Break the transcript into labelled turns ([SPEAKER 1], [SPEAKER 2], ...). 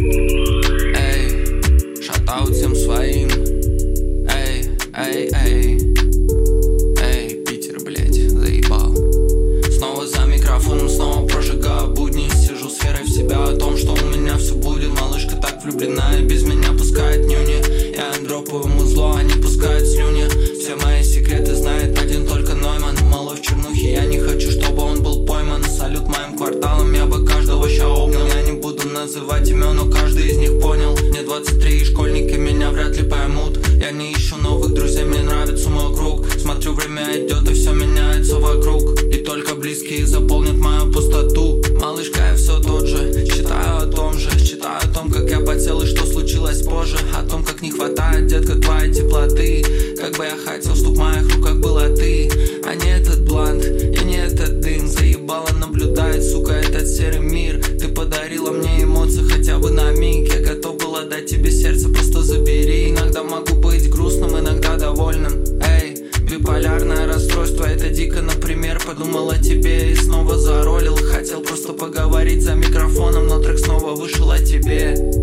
[SPEAKER 1] Эй, шатаут всем своим. Эй, эй, эй. Эй, Питер, блять, заебал. Снова за микрофоном, снова прожигаю будни. Сижу с верой в себя, о том, что у меня все будет. Малышка так влюблена и без меня пускает нюни. Я им дропаю музло, они пускают слюни. Все мои секреты знает один только Нойман. Малой в чернухе, я не хочу, чтобы он был пойман. Салют моим кварталам, я бы каждого ща обнял. Я не буду называть имен, но каждый из них понял. Мне 23 и школьники меня вряд ли поймут. Я не ищу новых друзей, мне нравится мой круг. Смотрю, время идет и все меняется вокруг. И только близкие заполнят мою пустоту. Малышка, я все тот же, считаю о том же. Считаю о том, как я потел и что случилось позже. О том, как не хватает, детка, твоей теплоты. Как бы я хотел, чтоб в моих руках была ты, а не этот блант, и не этот дым. Заебало наблюдает, сука, этот серый мир. Ты подарила мне эмоции хотя бы на миг. Я готов был отдать тебе сердце, просто забери. Иногда могу быть грустным, иногда довольным. Эй, биполярное расстройство, это дико, например. Подумал о тебе и снова заролил. Хотел просто поговорить за микрофоном, но трек снова вышел о тебе.